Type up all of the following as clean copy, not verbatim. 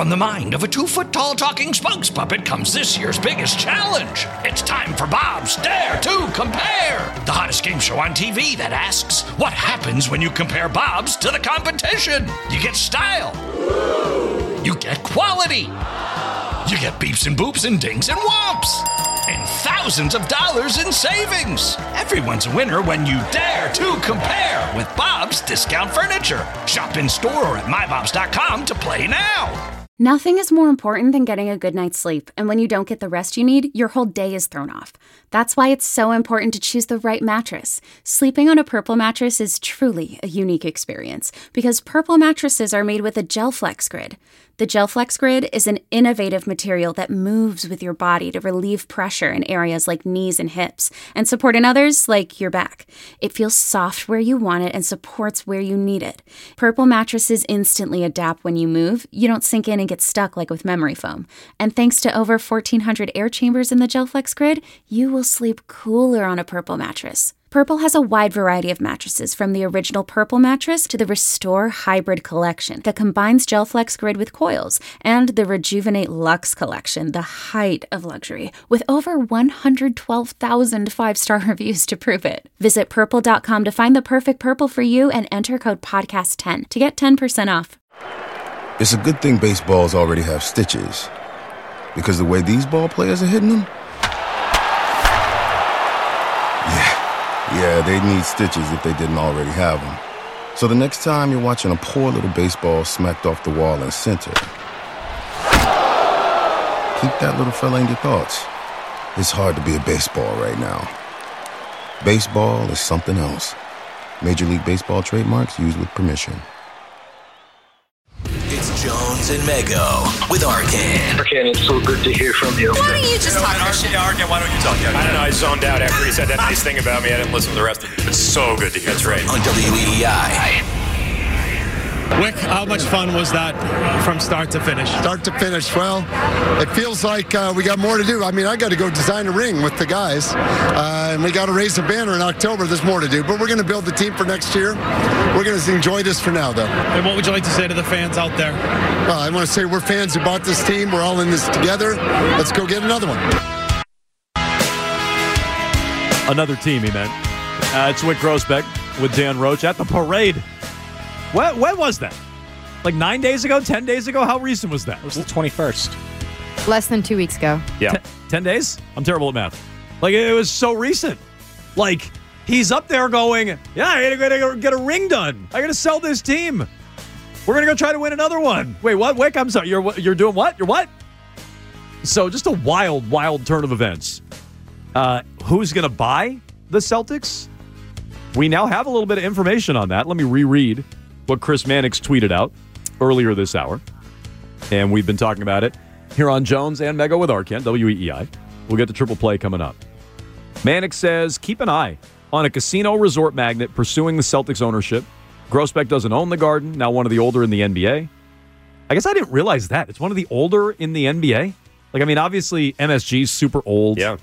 From the mind of a 2-foot-tall talking spokes puppet comes this year's biggest challenge. It's time for Bob's Dare to Compare, the hottest game show on TV that asks, what happens when you compare Bob's to the competition? You get style. You get quality. You get beeps and boops and dings and whomps. And thousands of dollars in savings. Everyone's a winner when you dare to compare with Bob's Discount Furniture. Shop in store or at mybobs.com to play now. Nothing is more important than getting a good night's sleep, and when you don't get the rest you need, your whole day is thrown off. That's why it's so important to choose the right mattress. Sleeping on a Purple mattress is truly a unique experience, because Purple mattresses are made with a GelFlex Grid. The GelFlex Grid is an innovative material that moves with your body to relieve pressure in areas like knees and hips, and support in others like your back. It feels soft where you want it and supports where you need it. Purple mattresses instantly adapt when you move. You don't sink in and get stuck like with memory foam. And thanks to over 1,400 air chambers in the GelFlex Grid, you will sleep cooler on a Purple mattress. Purple has a wide variety of mattresses, from the original Purple mattress to the Restore Hybrid collection that combines GelFlex Grid with coils, and the Rejuvenate Luxe collection, the height of luxury, with over 112,000 five-star reviews to prove it. Visit Purple.com to find the perfect Purple for you and enter code PODCAST10 to get 10% off. It's a good thing baseballs already have stitches, because the way these ball players are hitting them, yeah, they need stitches if they didn't already have them. So the next time you're watching a poor little baseball smacked off the wall in center, keep that little fella in your thoughts. It's hard to be a baseball right now. Baseball is something else. Major League Baseball trademarks used with permission. It's Jones and Mego with Arkin. Arkin, it's so good to hear from you. Why don't you just talk your shit? Arkin, why don't you talk? I don't know, I zoned out after he said that nice thing about me. I didn't listen to the rest of it. It's so good to hear. That's right. On WEEI. Wick, how much fun was that from start to finish? Start to finish, well, it feels like we got more to do. I mean, I got to go design a ring with the guys, and we got to raise the banner in October. There's more to do, but we're going to build the team for next year. We're going to enjoy this for now, though. And what would you like to say to the fans out there? Well, I want to say we're fans who bought this team. We're all in this together. Let's go get another one. Another team, he meant. It's Wick Grousbeck with Dan Roach at the parade. When was that? Like 9 days ago? 10 days ago? How recent was that? It was the 21st. Less than 2 weeks ago. Yeah. 10 days? I'm terrible at math. Like, it was so recent. Like, he's up there going, yeah, I gotta get a ring done. I gotta sell this team. We're gonna go try to win another one. Wait, what? Wick, I'm sorry. You're doing what? You're what? So just a wild turn of events. Who's gonna buy the Celtics? We now have a little bit of information on that. Let me reread what Chris Mannix tweeted out earlier this hour. And we've been talking about it here on Jones and Mego with Arkin, WEEI. We'll get to Triple Play coming up. Mannix says, keep an eye on a casino resort magnate pursuing the Celtics ownership. Grousbeck doesn't own the Garden, now one of the older in the NBA. I guess I didn't realize that. It's one of the older in the NBA. Like, I mean, obviously, MSG's super old. Yeah.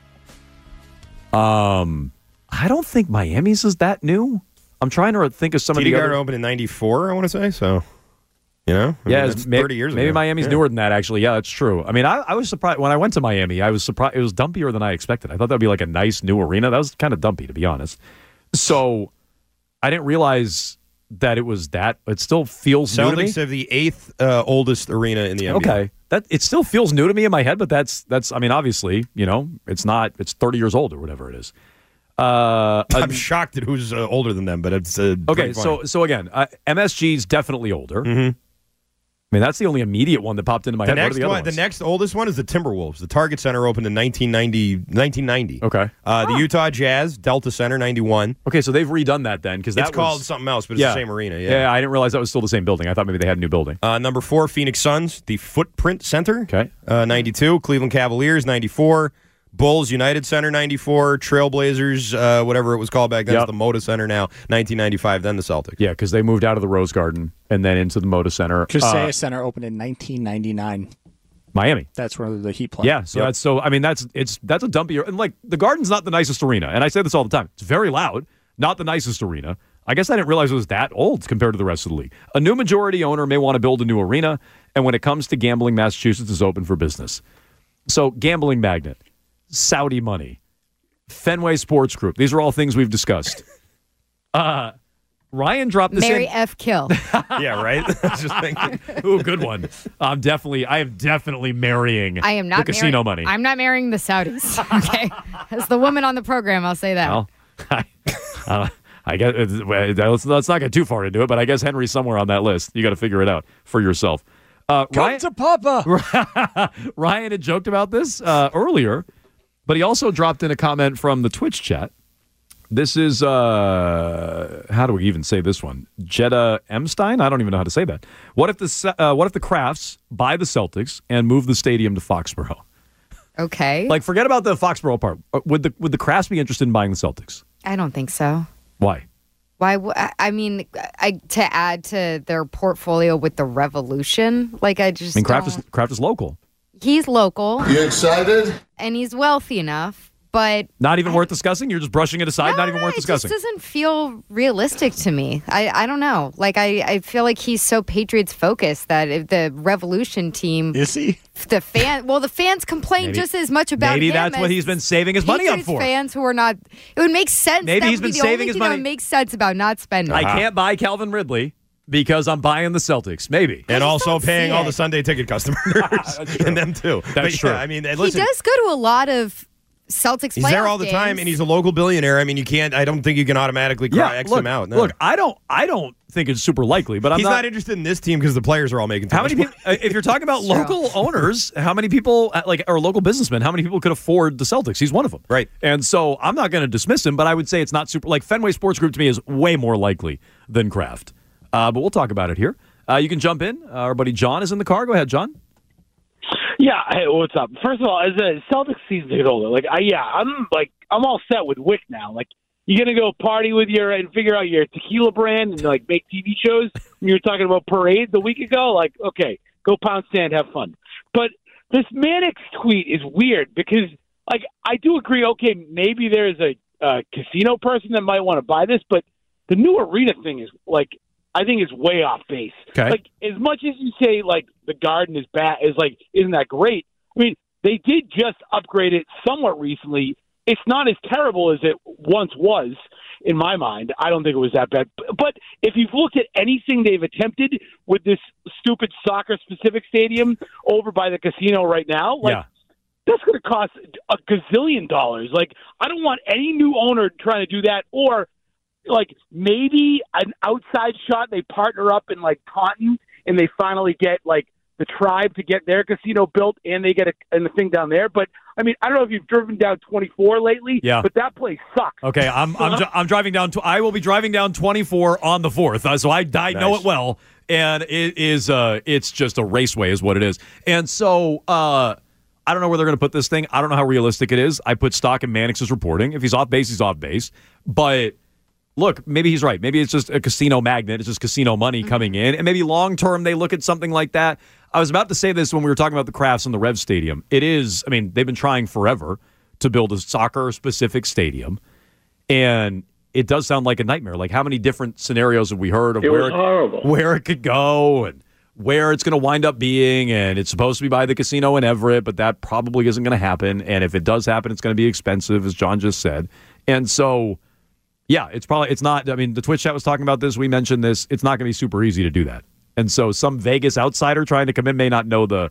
I don't think Miami's is that new. I'm trying to think of some of the other... TD Garden opened in 94, I want to say, so... You know? I mean, it's 30 years ago. Maybe Miami's newer than that, actually. Yeah, that's true. I mean, I was surprised. When I went to Miami, I was surprised. It was dumpier than I expected. I thought that would be like a nice new arena. That was kind of dumpy, to be honest. So I didn't realize that it was that. It still feels new to me. Celtics have the 8th oldest arena in the NBA. Okay. It still feels new to me in my head, but that's. I mean, obviously, you know, it's not. It's 30 years old or whatever it is. I'm shocked that who's older than them, but it's okay. So again, MSG's definitely older. Mm-hmm. I mean, that's the only immediate one that popped into my head. The next oldest one is the Timberwolves. The Target Center opened in 1990. Okay. The Utah Jazz, Delta Center, 91. Okay, so they've redone that then. Because it's called something else, but it's the same arena. Yeah, I didn't realize that was still the same building. I thought maybe they had a new building. Number 4, Phoenix Suns, the Footprint Center. Okay. 92. Cleveland Cavaliers, 94. Bulls United Center, 94. Trailblazers, whatever it was called back then, it's the Moda Center now, 1995, then the Celtics. Yeah, because they moved out of the Rose Garden and then into the Moda Center. Kaseya Center opened in 1999. Miami. That's where the Heat play. Yeah, so that's that's a dumpy, and like the Garden's not the nicest arena, and I say this all the time. It's very loud, not the nicest arena. I guess I didn't realize it was that old compared to the rest of the league. A new majority owner may want to build a new arena, and when it comes to gambling, Massachusetts is open for business. So, gambling magnet, Saudi money, Fenway Sports Group. These are all things we've discussed. Ryan dropped this Mary in. F. Kill. Yeah, right? I was just thinking. Ooh, good one. I am definitely marrying I am not the casino money. I'm not marrying the Saudis. Okay, as the woman on the program, I'll say that. Well, I guess let's not get too far into it, but I guess Henry's somewhere on that list. You got to figure it out for yourself. Come to Papa. Ryan had joked about this earlier, but he also dropped in a comment from the Twitch chat. This is, how do we even say this one? Jetta Emstein? I don't even know how to say that. What if the Crafts buy the Celtics and move the stadium to Foxborough? Okay. Like, forget about the Foxborough part. Would the Crafts be interested in buying the Celtics? I don't think so. Why? I mean, to add to their portfolio with the Revolution, like I just. I mean, Kraft is local. He's local. You excited? And he's wealthy enough, but not even worth discussing. You're just brushing it aside. Not even worth discussing. It just doesn't feel realistic to me. I don't know. Like I feel like he's so Patriots focused that if the Revolution team is he the fans complain just as much about maybe him that's as what he's been saving his money up for. Fans who are not. It would make sense. Maybe that he's been saving his money. That would make sense about not spending. I can't buy Calvin Ridley because I'm buying the Celtics. Maybe. And also paying all the Sunday ticket customers and them too. That's true. I mean, He listen, does go to a lot of Celtics he's playoff there all the time, games. and he's a local billionaire. I mean, I don't think you can automatically X him out. No. Look, I don't think it's super likely, but he's not interested in this team because the players are all making too how much many people, if you're talking about local owners, how many people, or local businessmen, how many people could afford the Celtics? He's one of them. Right. And so I'm not going to dismiss him, but I would say it's not super, like Fenway Sports Group to me is way more likely than Kraft. But we'll talk about it here. You can jump in. Our buddy John is in the car. Go ahead, John. Yeah, hey, what's up? First of all, as a Celtics season ticket holder, I'm all set with Wick now. Like, you're gonna go party with and figure out your tequila brand and like make TV shows. When you were talking about parades a week ago, like, okay, go pound sand, have fun. But this Mannix tweet is weird because, like, I do agree. Okay, maybe there's a casino person that might want to buy this, but the new arena thing is like, I think it's way off base. Okay. Like, as much as you say, like, the Garden is bad, isn't that great? I mean, they did just upgrade it somewhat recently. It's not as terrible as it once was, in my mind. I don't think it was that bad. But if you've looked at anything they've attempted with this stupid soccer-specific stadium over by the casino right now, that's going to cost a gazillion dollars. Like, I don't want any new owner trying to do that, or like maybe an outside shot. They partner up in like Taunton and they finally get like the Tribe to get their casino built and they get the thing down there. But I mean, I don't know if you've driven down 24 lately, but that place sucks. Okay. I'm driving down. I will be driving down 24 on the 4th. So I know it well. And it is, it's just a raceway is what it is. And so, I don't know where they're going to put this thing. I don't know how realistic it is. I put stock in Mannix's reporting. If he's off base, he's off base. But look, maybe he's right. Maybe it's just a casino magnet. It's just casino money coming in. And maybe long-term they look at something like that. I was about to say this when we were talking about the Crafts and the Rev Stadium. It is, I mean, they've been trying forever to build a soccer-specific stadium. And it does sound like a nightmare. Like, how many different scenarios have we heard of where it could go and where it's going to wind up being, and it's supposed to be by the casino in Everett, but that probably isn't going to happen. And if it does happen, it's going to be expensive, as John just said. And so, yeah, it's not. I mean, the Twitch chat was talking about this. We mentioned this. It's not going to be super easy to do that. And so, some Vegas outsider trying to come in may not know the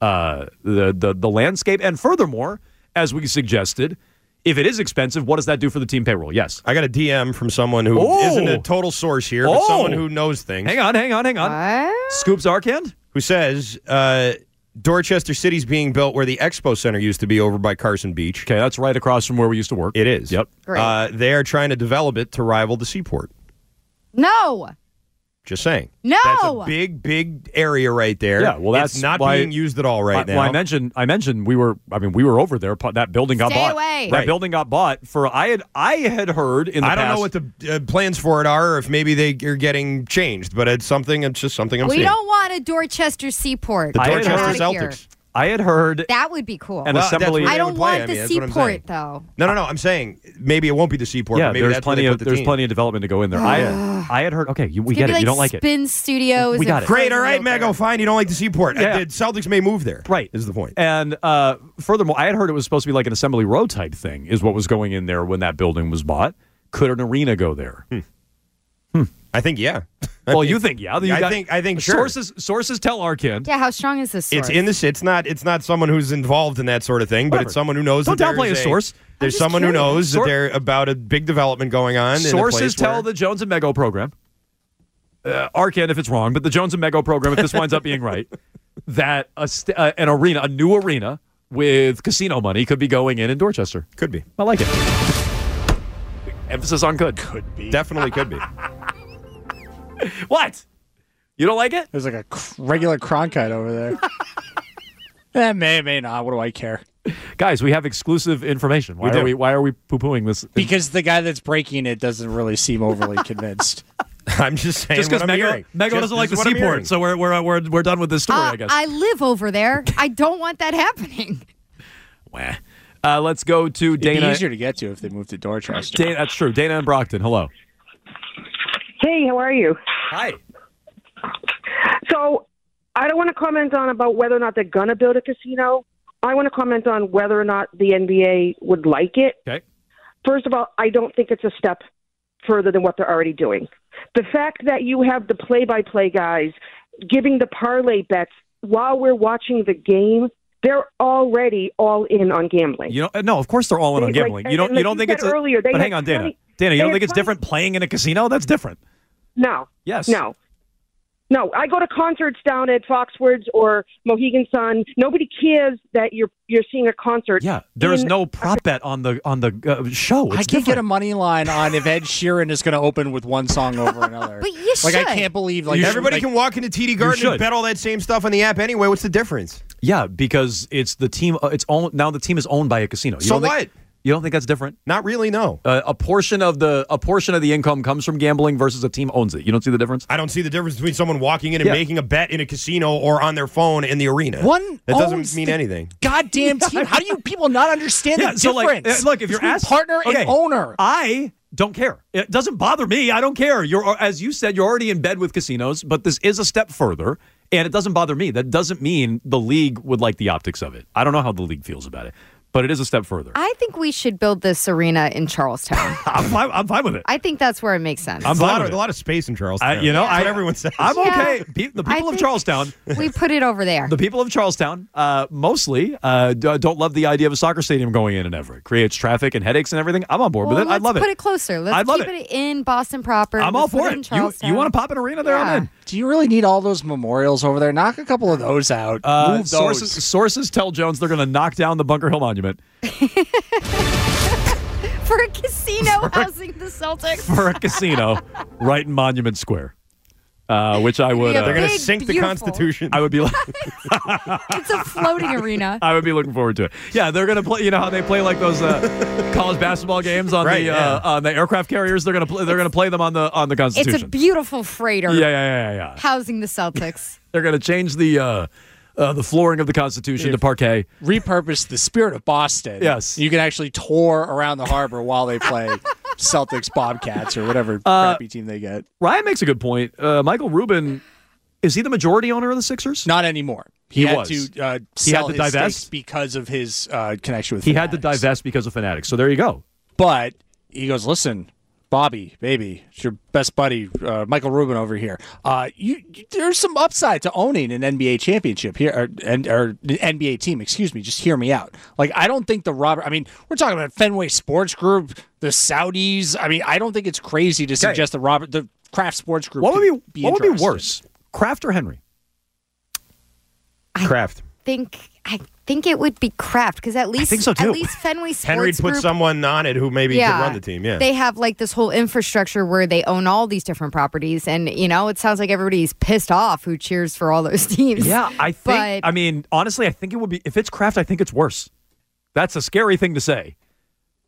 landscape. And furthermore, as we suggested, if it is expensive, what does that do for the team payroll? Yes, I got a DM from someone who isn't a total source here, but someone who knows things. Hang on. What? Scoops Arcand, who says Dorchester City's being built where the Expo Center used to be over by Carson Beach. Okay, that's right across from where we used to work. It is. Yep. They are trying to develop it to rival the Seaport. No. Just saying. No. That's a big area right there. Yeah, well, that's it's not why, being used at all right now. Well, I mentioned we were over there. That building got bought. Away. That building got bought for. I had heard in the past. I don't know what the plans for it are, or if maybe they are getting changed. But it's just something I'm seeing. We don't want a Dorchester Seaport. The Dorchester Celtics. I had heard That would be cool. an assembly. I don't want the seaport, though. No. I'm saying maybe it won't be the seaport. Yeah, but maybe there's that's plenty where of they put the team. plenty of development to go in there. I had heard. Okay, we get it. Like you don't like it. Spin Studios. We got it. Great. All right, Mego. Fine. You don't like the seaport. Yeah. The Celtics may move there. Right. Is the point. And furthermore, I had heard it was supposed to be like an Assembly Row type thing. Is what was going in there when that building was bought. Could an arena go there? I think yeah. Well, you think yeah? I think sure. Sources tell Arkin. Yeah, how strong is this source? It's not someone who's involved in that sort of thing, but it's someone who knows. Don't that downplay a source. There's someone who knows that they're about a big development going on. Sources tell the Jones and Mego program. Arkin, if it's wrong, but the Jones and Mego program, if this winds up being right, that a new arena with casino money could be going in Dorchester. Could be. I like it. Emphasis on could. Could be. Definitely could be. What? You don't like it? There's like a regular Cronkite over there. May not. What do I care? Guys, we have exclusive information. Why are we poo-pooing this? Because the guy that's breaking it doesn't really seem overly convinced. I'm just saying. Just because Mego doesn't like the seaport, so we're done with this story. I guess. I live over there. I don't want that happening. Wah. Let's go to Dana. It'd be easier to get to if they moved to Dorchester. That's true. Dana and Brockton. Hello. Hey, how are you? Hi. So, I don't want to comment on about whether or not they're going to build a casino. I want to comment on whether or not the NBA would like it. Okay. First of all, I don't think it's a step further than what they're already doing. The fact that you have the play-by-play guys giving the parlay bets while we're watching the game, they're already all in on gambling. No, of course they're all in on gambling. You don't think it's earlier. But hang on, Dana. Dana, you don't think it's different playing in a casino? That's different. No. Yes. No, I go to concerts down at Foxwoods or Mohegan Sun. Nobody cares that you're seeing a concert. Yeah, there's no prop bet on the show. It's I can't get a money line on if Ed Sheeran is going to open with one song over another. But you should. I can't believe everybody can walk into TD Garden and bet all that same stuff on the app anyway. What's the difference? Yeah, because it's the team. Now the team is owned by a casino. So what? You don't think that's different? Not really, no. A portion of the income comes from gambling versus a team owns it. You don't see the difference? I don't see the difference between someone walking in and making a bet in a casino or on their phone in the arena. That doesn't mean anything. Goddamn team! How do you people not understand the difference? Look, if you're asking partner and owner, I don't care. It doesn't bother me. I don't care. As you said, you're already in bed with casinos, but this is a step further, and it doesn't bother me. That doesn't mean the league would like the optics of it. I don't know how the league feels about it. But it is a step further. I think we should build this arena in Charlestown. I'm fine with it. I think that's where it makes sense. A lot of space in Charlestown. That's what everyone says. I'm okay. The people of Charlestown. We put it over there. The people of Charlestown mostly don't love the idea of a soccer stadium going in Everett. Creates traffic and headaches and everything. I'm on board with it. I'd love it. Put it closer. Let's keep it in Boston proper. I'm all for it. You want to pop an arena there? I'm in. Do you really need all those memorials over there? Knock a couple of those out. Move those. Sources tell Jones they're going to knock down the Bunker Hill Monument. For a casino housing the Celtics. For a casino right in Monument Square. Which I would. They're going to sink the Constitution. I would be like. It's a floating arena. I would be looking forward to it. Yeah, they're going to play. You know how they play like those college basketball games on on the aircraft carriers. They're going to play them on the Constitution. It's a beautiful freighter. Yeah. Housing the Celtics. They're going to change the flooring of the Constitution to parquet. Repurpose the Spirit of Boston. Yes. You can actually tour around the harbor while they play Celtics Bobcats or whatever crappy team they get. Ryan makes a good point. Michael Rubin, is he the majority owner of the Sixers? Not anymore. He had was. to sell his stakes because of his connection with Fanatics. He had to divest because of Fanatics. So there you go. But he goes, listen, Bobby, baby, it's your best buddy, Michael Rubin over here. There's some upside to owning an NBA championship here, or an NBA team. Excuse me. Just hear me out. Like, I don't think we're talking about Fenway Sports Group, the Saudis. I mean, I don't think it's crazy to suggest that the Kraft Sports Group. What would be worse, Kraft or Henry? Kraft. I think it would be Kraft because at least I think so too. At least Fenway Sports Henry'd put Group, someone on it who maybe could run the team. Yeah, they have like this whole infrastructure where they own all these different properties, and it sounds like everybody's pissed off who cheers for all those teams. Yeah, I think. I mean, honestly, I think it would be if it's Kraft. I think it's worse. That's a scary thing to say,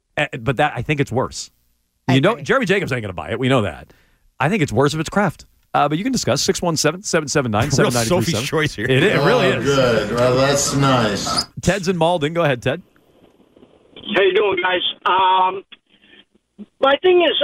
but I think it's worse. Jeremy Jacobs ain't going to buy it. We know that. I think it's worse if it's Kraft. But you can discuss 617-779-7937. Real Sophie's choice here. It really is. Good. Well, that's nice. Ted's in Malden. Go ahead, Ted. How you doing, guys? My thing is,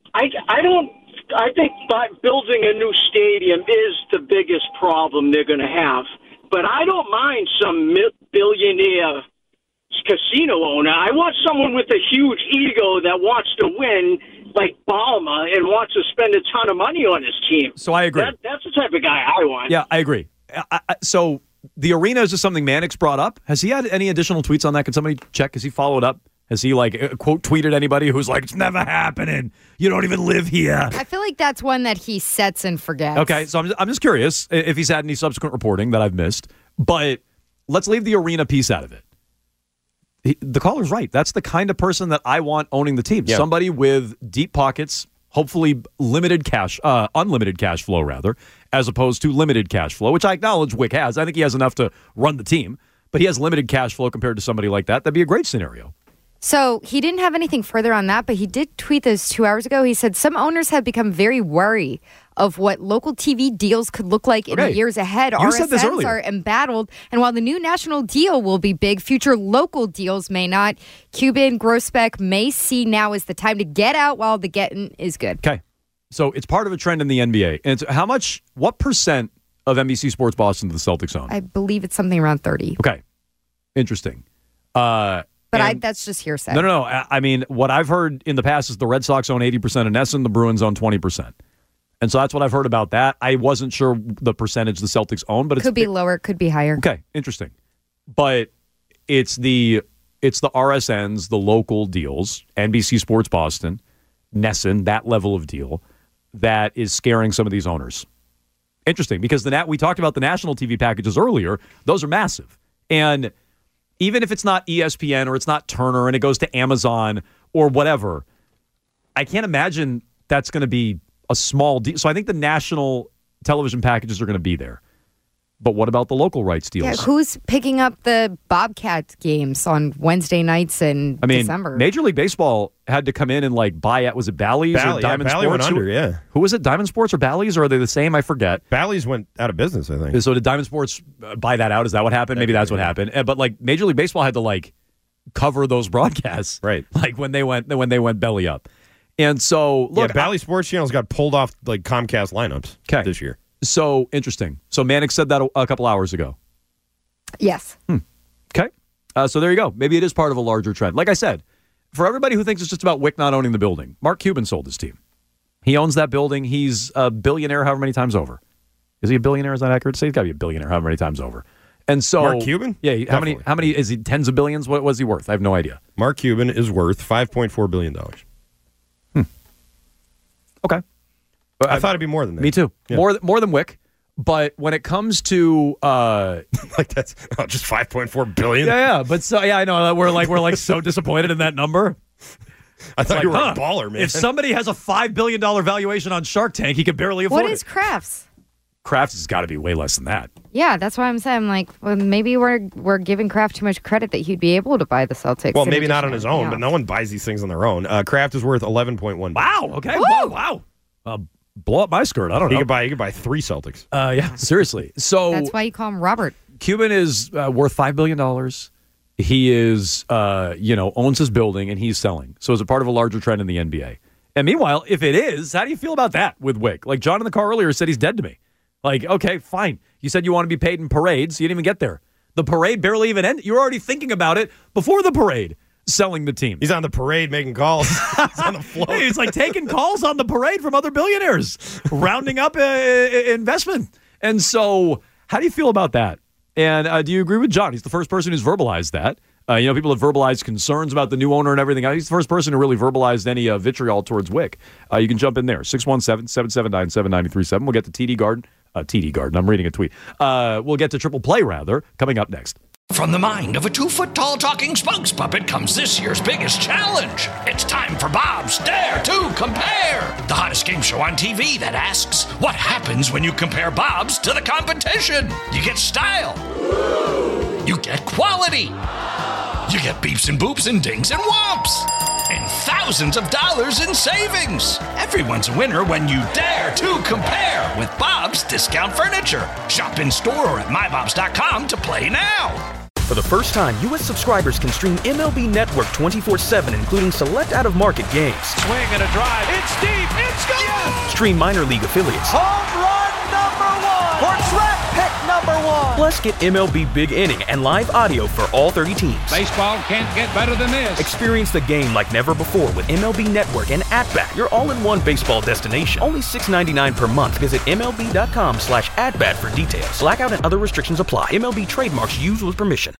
I think building a new stadium is the biggest problem they're going to have. But I don't mind some billionaire casino owner. I want someone with a huge ego that wants to win, like Balmer, and wants to spend a ton of money on his team. So I agree. That's the type of guy I want. Yeah, I agree. So the arena is just something Mannix brought up. Has he had any additional tweets on that? Can somebody check? Has he followed up? Has he, quote tweeted anybody who's like, it's never happening. You don't even live here. I feel like that's one that he sets and forgets. Okay, so I'm just curious if he's had any subsequent reporting that I've missed. But let's leave the arena piece out of it. The caller's right. That's the kind of person that I want owning the team. Yeah. Somebody with deep pockets, hopefully unlimited cash flow, rather, as opposed to limited cash flow, which I acknowledge Wick has. I think he has enough to run the team, but he has limited cash flow compared to somebody like that. That'd be a great scenario. So he didn't have anything further on that, but he did tweet this 2 hours ago. He said some owners have become very wary of what local TV deals could look like in the years ahead. You said this RSNs earlier. are embattled, and while the new national deal will be big, future local deals may not. Cuban, Groesbeck may see now is the time to get out while the getting is good. Okay. So it's part of a trend in the NBA. And it's what percent of NBC Sports Boston do the Celtics own? I believe it's something around 30. Okay. Interesting. But that's just hearsay. No. I mean, what I've heard in the past is the Red Sox own 80% of NESN, the Bruins own 20%. And so that's what I've heard about that. I wasn't sure the percentage the Celtics own, but it could be lower, it could be higher. Okay, interesting. But it's the RSNs, the local deals, NBC Sports Boston, NESN, that level of deal that is scaring some of these owners. Interesting, because we talked about the national TV packages earlier. Those are massive. And even if it's not ESPN or it's not Turner and it goes to Amazon or whatever, I can't imagine that's going to be a small deal. So I think the national television packages are going to be there. But what about the local rights deals? Yeah, who's picking up the Bobcats games on Wednesday nights in December? Major League Baseball had to come in and buy it. Was it Bally's or Diamond Bally Sports? Went under, yeah. Who was it? Diamond Sports or Bally's, or are they the same? I forget. Bally's went out of business, I think. So did Diamond Sports buy that out? Is that what happened? Maybe that's what happened. But Major League Baseball had to cover those broadcasts, right? When they went belly up. And so look, Bally Sports Channels got pulled off Comcast lineups this year. So interesting. So Mannix said that a couple hours ago. Yes. Okay. So there you go. Maybe it is part of a larger trend. Like I said, for everybody who thinks it's just about Wick not owning the building, Mark Cuban sold his team. He owns that building. He's a billionaire however many times over. Is he a billionaire? Is that accurate to say? He's got to be a billionaire however many times over. And so Mark Cuban? Yeah. Definitely. How many is he? Tens of billions? What was he worth? I have no idea. Mark Cuban is worth $5.4 billion. Okay. I thought it'd be more than that. Me too. Yeah. More than Wick. But when it comes to that's just $5.4 billion. Yeah. But so I know we're so disappointed in that number. I thought you were a baller, man. If somebody has a $5 billion valuation on Shark Tank, he could barely afford it. What is Kraft's? Kraft's has got to be way less than that. Yeah, that's why I'm saying. Well, maybe we're giving Kraft too much credit that he'd be able to buy the Celtics. Well, maybe not on his own, but no one buys these things on their own. Kraft is worth $11.1 billion. Wow. Okay. Wow. Blow up my skirt. I don't know. You could buy 3 Celtics. Yeah. Seriously. So that's why you call him Robert. Cuban is worth $5 billion. He is, owns his building and he's selling. So it's a part of a larger trend in the NBA. And meanwhile, if it is, how do you feel about that with Wick? John in the car earlier said he's dead to me. Okay, fine. You said you want to be paid in parades. You didn't even get there. The parade barely even ended. You were already thinking about it before the parade, selling the team. He's on the parade making calls. He's on the floor. He's taking calls on the parade from other billionaires, rounding up investment. And so how do you feel about that? And do you agree with John? He's the first person who's verbalized that. People have verbalized concerns about the new owner and everything. He's the first person who really verbalized any vitriol towards Wick. You can jump in there. 617-779-7937. We'll get to TD Garden. I'm reading a tweet. We'll get to Triple Play, rather, coming up next. From the mind of a 2-foot-tall talking spokes puppet comes this year's biggest challenge. It's time for Bob's Dare to Compare, the hottest game show on TV that asks, what happens when you compare Bob's to the competition? You get style. You get quality. You get beeps and boops and dings and whomps. And and thousands of dollars in savings. Everyone's a winner when you dare to compare with Bob's Discount Furniture. Shop in store or at mybobs.com to play now. For the first time, U.S. subscribers can stream MLB Network 24/7, including select out-of-market games. Swing and a drive. It's deep. It's gone. Yes! Stream minor league affiliates. Home run number 1. Or draft pick number 1. Plus, get MLB Big Inning and live audio for all 30 teams. Baseball can't get better than this. Experience the game like never before with MLB Network and At-Bat, your all-in-one baseball destination. Only $6.99 per month. Visit MLB.com/atbat for details. Blackout and other restrictions apply. MLB trademarks used with permission.